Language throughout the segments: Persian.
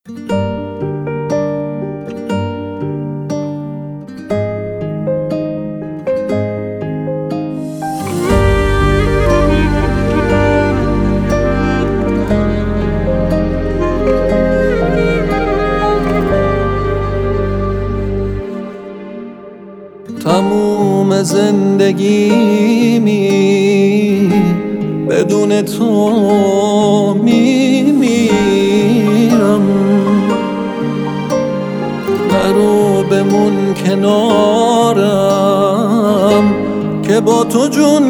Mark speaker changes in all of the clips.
Speaker 1: تموم زندگیمی بدون تو میمیرم، نرو بمون کنارم که با تو جون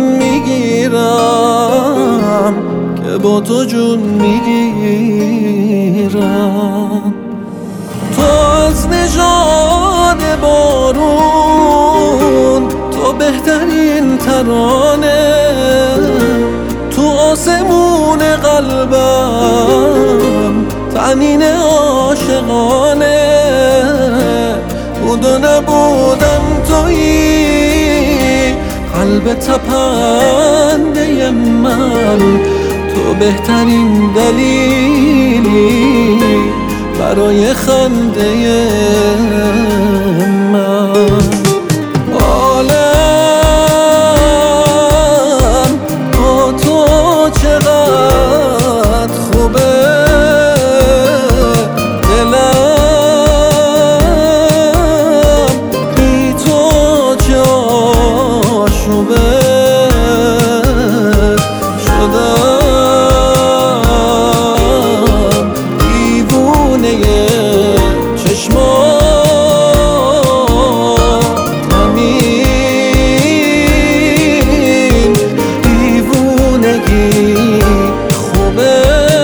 Speaker 1: میگیرم، که با تو جون میگیرم. تو از نژاد بارون، تو بهترین ترانه، تو آسمون قلبم طنین عاشقانه. بود و نبودم تویی، قلب تپنده من، تو بهترین دلیلی برای خنده من. عالم با تو چقدر خوبه، دلم بی تو چه آشوبه. شدم دیوونه چشمات، همین دیوونگی خوبه.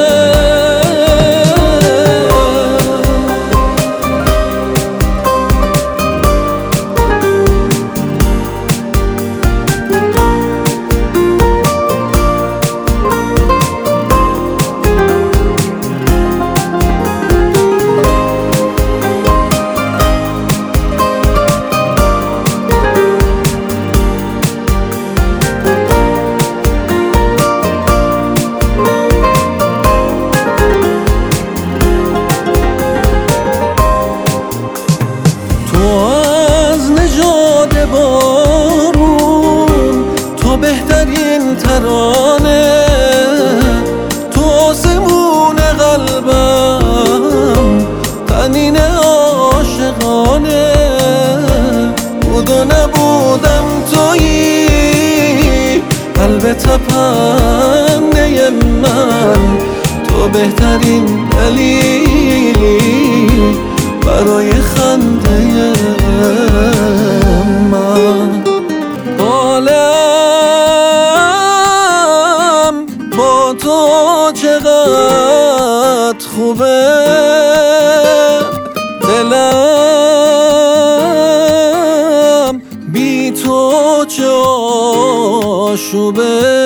Speaker 1: بارون، تو بهترین ترانه، تو آسمون قلبم طنین عاشقانه. بود و نبودم تویی، قلب تپنده من، تو بهترین دلیلی برای خنده من. عالم با تو چقدر خوبه، دلم بی تو چه آشوبه.